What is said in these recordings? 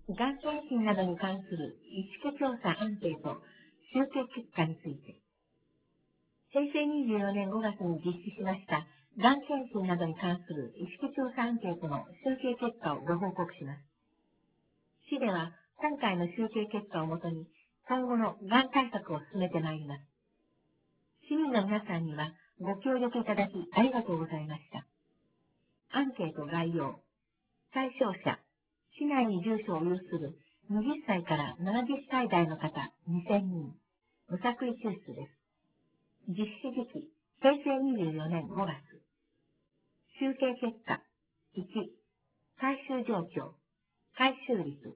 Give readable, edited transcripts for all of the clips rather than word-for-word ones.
がん検診などに関する意識調査アンケート集計結果について、平成24年5月に実施しましたがん検診などに関する意識調査アンケートの集計結果をご報告します。市では今回の集計結果をもとに今後のがん対策を進めてまいります。市民の皆さんにはご協力いただきありがとうございました。アンケート概要。対象者、市内に住所を有する20歳から70歳代の方2000人、無作為抽出です。実施時期、平成24年5月。集計結果、1、回収状況、回収率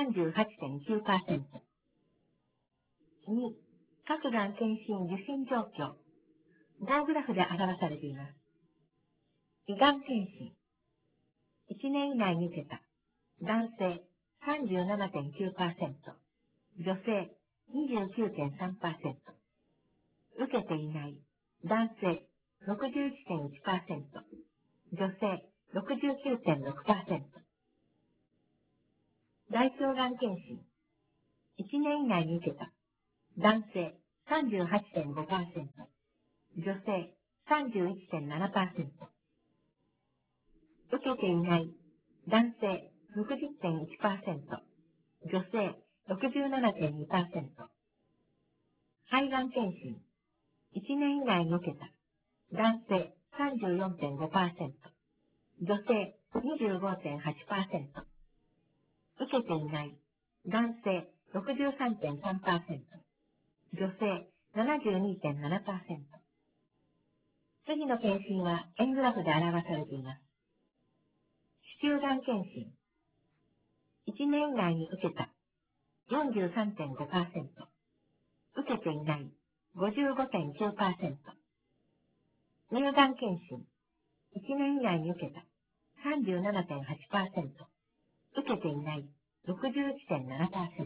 38.9%。2、各がん検診受診状況、棒グラフで表されています。胃がん検診、1年以内に受けた、男性 37.9%、女性 29.3%、受けていない男性 61.1%、女性 69.6%。大腸がん検診、1年以内に受けた男性 38.5%、女性 31.7%、受けていない男性 60.1%、女性 67.2%。肺がん検診、1年以内に受けた男性 34.5%、女性 25.8%。受けていない男性 63.3%、女性 72.7%。次の検診は円グラフで表されています。子宮がん検診、1年以内に受けた 43.5%、受けていない 55.9%。乳がん検診、1年以内に受けた 37.8%、受けていない 61.7%。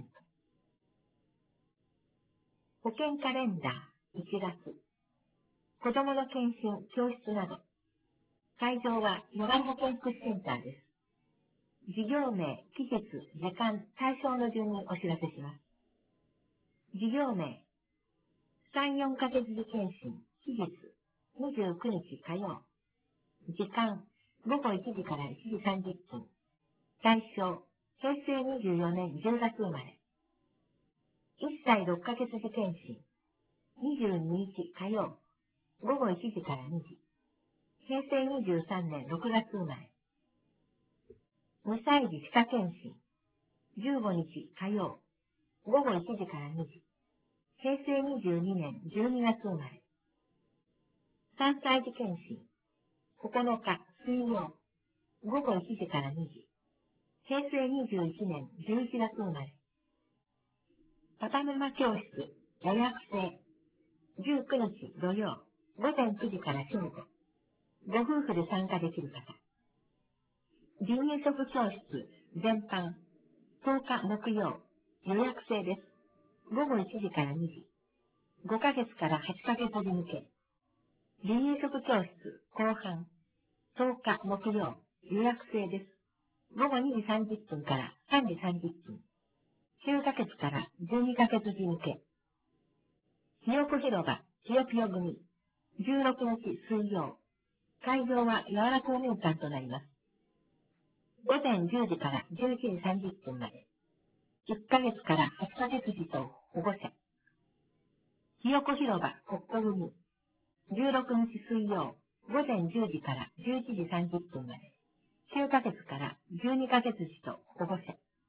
保健カレンダー1月、子どもの検診、教室など。会場は野原保健福祉センターです。事業名、期日、時間、対象の順にお知らせします。事業名、3、4ヶ月時検診、期日、29日火曜。時間、午後1時から1時30分。対象、平成24年10月生まれ。1歳6ヶ月時検診、22日火曜。午後1時から2時。平成23年6月生まれ。2歳児歯科検診、15日火曜。午後1時から2時。平成22年12月生まれ。3歳児検診、9日水曜。午後1時から2時。平成21年11月生まれ。パパママ教室予約制。19日土曜。午前9時から正午。ご夫婦で参加できる方。離乳食教室全般。10日木曜。予約制です。午後1時から2時。5ヶ月から8ヶ月時向け。離乳食教室後半。10日木曜。予約制です。午後2時30分から3時30分。9ヶ月から12ヶ月時向け。ひよこ広場、ひよぴよ組。16日水曜。会場は柔ら公民館となります。午前10時から11時30分まで。1ヶ月から8ヶ月児と保護者。ひよこ広場、国庫組。16日水曜。午前10時から11時30分まで。9ヶ月から12ヶ月児と保護者。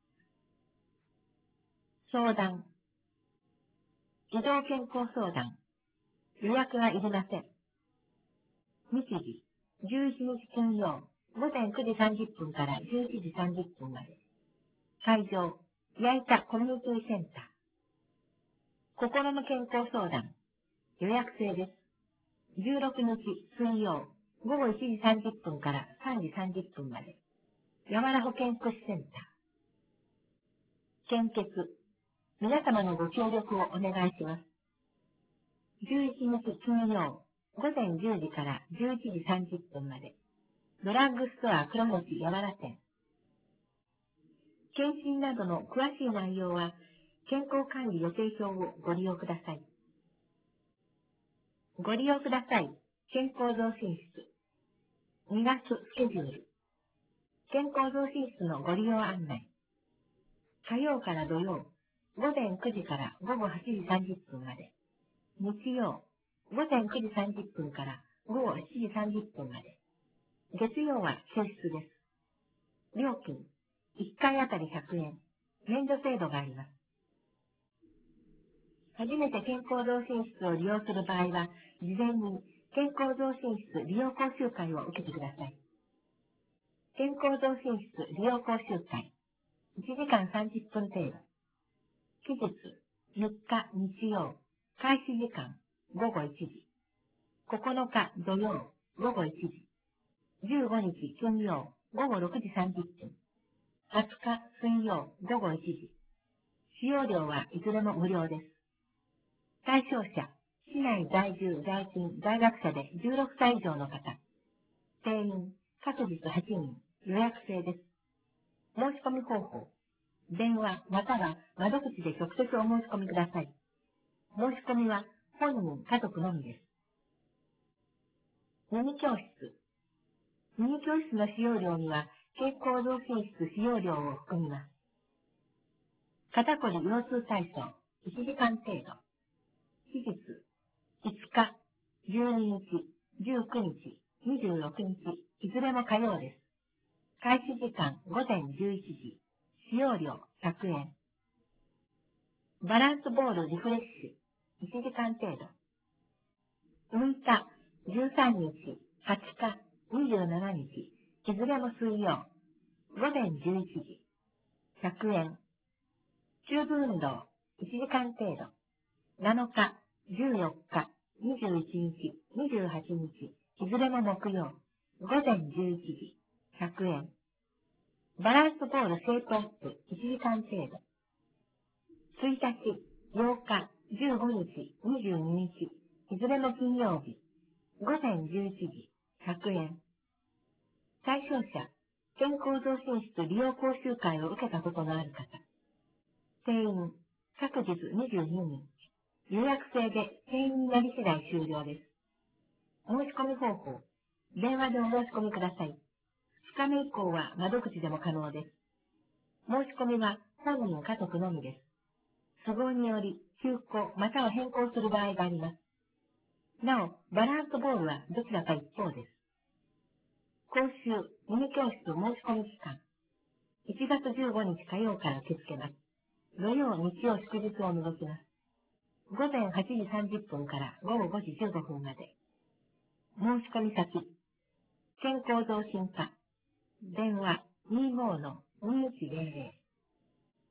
相談。児童健康相談。予約はいりません。日時。11日金曜。午前9時30分から11時30分まで。会場。矢板コミュニティセンター。心の健康相談。予約制です。16日水曜。午後1時30分から3時30分まで。山田保健福祉センター。献血。皆様のご協力をお願いします。11日金曜。午前10時から11時30分まで。ドラッグストア黒餅山田店。 検診などの詳しい内容は、健康管理予定表をご利用ください。ご利用ください。健康増進室。2月スケジュール。健康増進室のご利用案内。火曜から土曜、午前9時から午後8時30分まで。日曜、午前9時30分から午後7時30分まで。月曜は休室です。料金、1回あたり100円。免除制度があります。初めて健康増進室を利用する場合は、事前に健康増進室利用講習会を受けてください。健康増進室利用講習会、1時間30分程度。期日、3日日曜、開始時間、午後1時。9日土曜、午後1時。15日金曜、午後6時30分。20日水曜、午後1時。使用料はいずれも無料です。対象者、市内在住、在勤、在学者で16歳以上の方。定員、各日8人、予約制です。申し込み方法。電話または窓口で直接お申し込みください。申し込みは本人、家族のみです。ミニ教室。ミニ教室の使用料には健康増進室使用料を含みます。肩こり腰痛体操、1時間程度。期日、5日、12日、19日、26日、いずれも火曜です。開始時間午前11時。使用料100円。バランスボールリフレッシュ、1時間程度。6日、13日、20日、27日、いずれも水曜。午前11時。100円。チューブ運動、1時間程度。7日、14日、21日、28日、いずれも木曜。午前11時。100円。バランスボールシェイプアップ、1時間程度。1日、8日、15日、22日、いずれも金曜日。午前11時。100円。対象者、健康増進室利用講習会を受けたことのある方。定員、各日22人。予約制で定員になり次第終了です。申し込み方法。電話でお申し込みください。2日目以降は窓口でも可能です。申し込みは本人家族のみです。都合により休校または変更する場合があります。なお、バランスボールはどちらか一方です。講習、ミニ教室申し込み期間。1月15日火曜から受け付けます。土曜、日曜、祝日を除きます。午前8時30分から午後5時15分まで。申し込み先。健康増進課。電話 25-2100